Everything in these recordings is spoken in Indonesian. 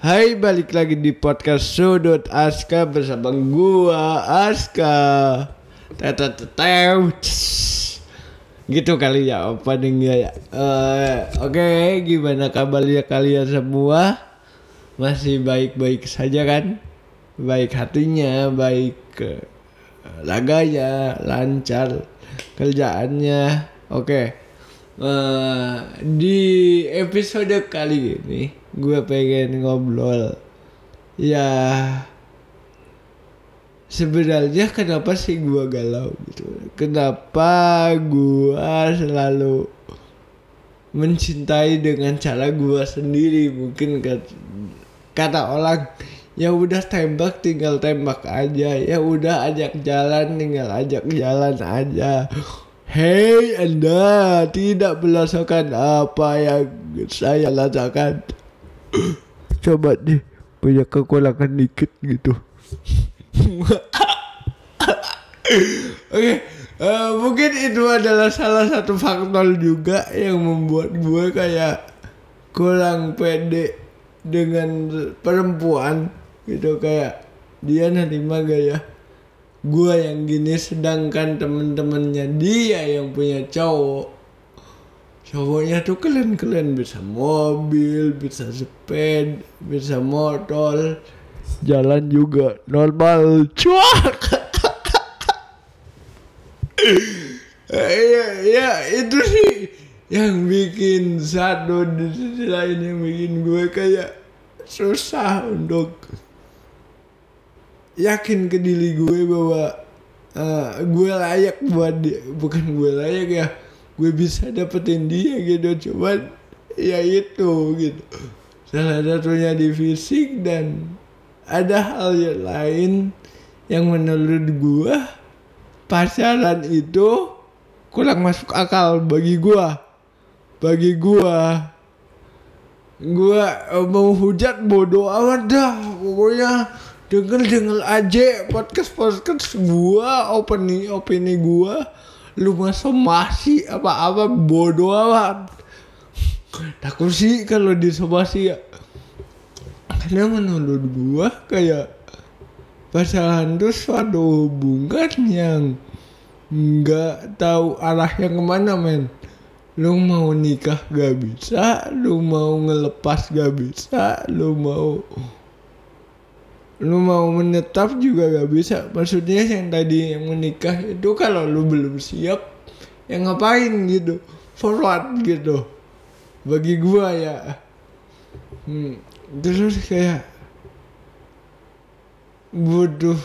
Hai, balik lagi di podcast Sudut Aska bersama gua Aska. Tetetetew. Gitu kali ya openingnya ya. Oke, gimana kabarnya kalian semua? Masih baik-baik saja kan? Baik hatinya, baik laganya, lancar kerjaannya. Oke. Di episode kali ini gue pengen ngobrol ya, sebenarnya kenapa sih gue galau gitu, kenapa gue selalu mencintai dengan cara gue sendiri. Mungkin kata orang, ya udah tembak tinggal tembak aja, ya udah ajak jalan tinggal ajak jalan aja. Hei, Anda tidak merasakan apa yang saya rasakan. Coba deh punya kekurangan dikit gitu. Oke, mungkin itu adalah salah satu faktor juga yang membuat gue kayak kurang pede dengan perempuan gitu. Kayak dia nerima gak ya gue yang gini, sedangkan temen-temennya dia yang punya cowoknya tuh keren-keren, bisa mobil, bisa sepeda, bisa motor, jalan juga normal, cuak. Ya itu sih yang bikin satu, di sisi lain yang bikin gue kayak susah untuk yakin ke diri gue bahwa gue layak buat dia. Bukan gue layak ya, gue bisa dapetin dia gitu. Cuman ya itu gitu, salah satunya di fisik, dan ada hal yang lain yang menurut gue pacaran itu kurang masuk akal bagi gue. Mau hujat bodo amat dah, pokoknya denger aja podcast gua, opini gua, lu masa masih apa bodo amat. Takut sih kalau disomasi ya, karena menurut gua kayak pacaran tuh suatu hubungan yang nggak tahu arahnya kemana, men. Lu mau nikah gak bisa, lu mau ngelepas gak bisa, lu mau menetap juga gak bisa. Maksudnya yang tadi yang menikah itu kalau lu belum siap, ya ngapain gitu, forward gitu bagi gua ya. Terus kayak butuh,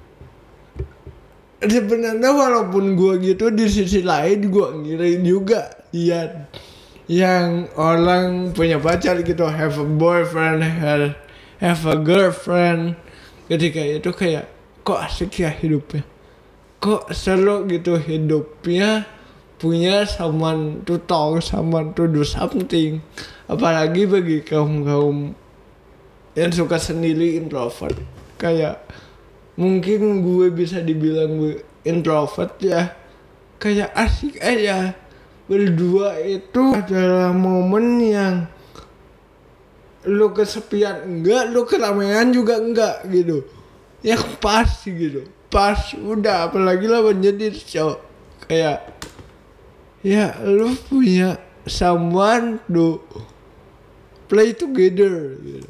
sebenarnya walaupun gua gitu, di sisi lain gua ngiri juga lihat yang orang punya pacar gitu, have a boyfriend, have a girlfriend. Ketika itu kayak, kok asik ya hidupnya, kok seru gitu hidupnya, punya someone to talk, someone to do something. Apalagi bagi kaum yang suka sendiri, introvert. Kayak mungkin gue bisa dibilang gue introvert ya. Kayak asik aja berdua, itu adalah momen yang lu kesepian enggak, lu keramaian juga enggak gitu. Yang pas gitu, pas udah. Apalagi lah menjadi cowok, kayak ya lu punya someone to play together gitu.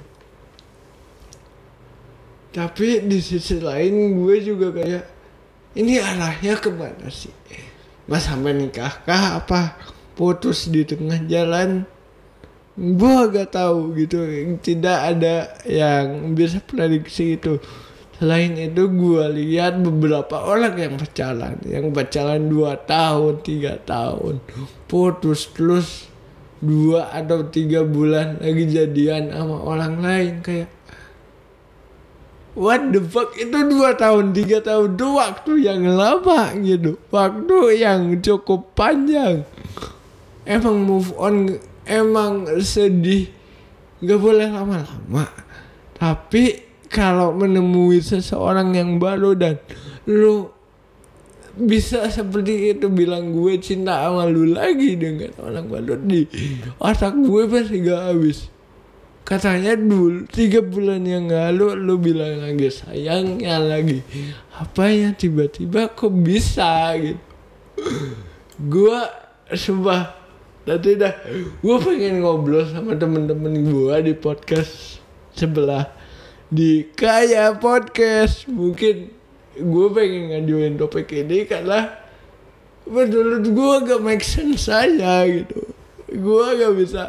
Tapi di sisi lain gue juga kayak, ini arahnya kemana sih? Mas sampai nikah kah, apa putus di tengah jalan? Gue gak tahu gitu. Tidak ada yang bisa prediksi itu. Selain itu gue lihat beberapa orang yang pacaran 2 tahun, 3 tahun, putus terus 2 atau 3 bulan lagi jadian sama orang lain. Kayak what the fuck, itu 2 tahun, 3 tahun itu waktu yang lama gitu, waktu yang cukup panjang. Emang move on, emang sedih, gak boleh lama-lama. Tapi kalau menemui seseorang yang baru dan lu bisa seperti itu, bilang gue cinta sama lu lagi dengan orang baru, di otak gue pasti gak habis. katanya dulu 3 bulan yang lalu lu bilang lagi sayangnya lagi apa yang tiba-tiba kok bisa gitu. Gue sumpah tadi gue pengen ngobrol sama temen-temen gue di podcast sebelah di Kaya Podcast. Mungkin gue pengen ngajuin topik ini karena menurut gue gak make sense aja gitu. Gue gak bisa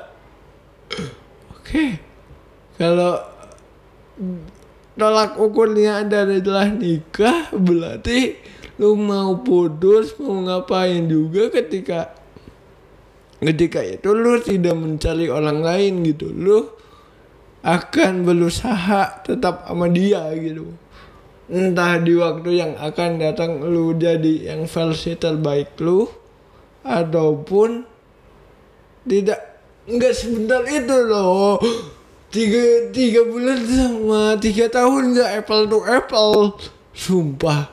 oke. Kalau tolak ukurnya adalah nikah, berarti lu mau putus, mau ngapain juga ketika itu lu tidak mencari orang lain gitu. Lu akan berusaha tetap sama dia gitu. Entah di waktu yang akan datang lu jadi yang versi terbaik lu, ataupun tidak. Enggak sebentar itu loh. 3 bulan sama 3 tahun gak apple to apple. Sumpah.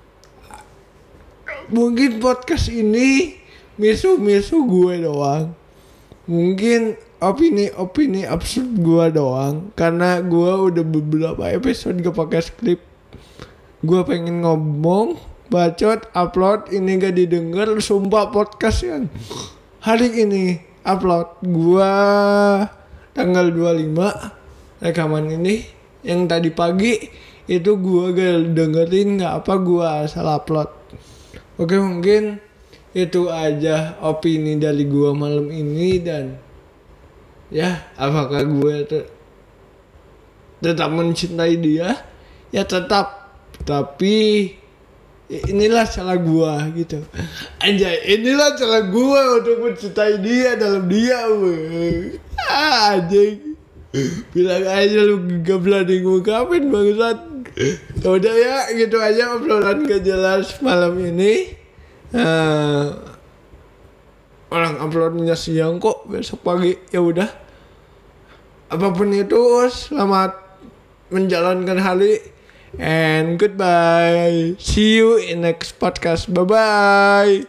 Mungkin podcast ini misu-misu gue doang. Mungkin opini absurd gue doang. Karena gue udah beberapa episode gak pakai skrip. Gue pengen ngomong, bacot, upload, ini gak didengar. Sumpah podcast yang hari ini upload gue tanggal 25 rekaman ini, yang tadi pagi itu gue gak dengerin gak apa, gue asal upload. Oke, mungkin itu aja opini dari gue malam ini. Dan ya, apakah gue tetap mencintai dia? Ya tetap. Tapi inilah cara gue gitu. Anjay, inilah cara gue untuk mencintai dia dalam dia. Anjing, bilang aja lu gak berani ngungkapin bangsat. Udah ya, gitu aja obrolan gak jelas malam ini. Orang uploadnya siang kok, besok pagi. Ya udah, apapun itu, selamat menjalankan hari. And goodbye. See you in next podcast. Bye bye.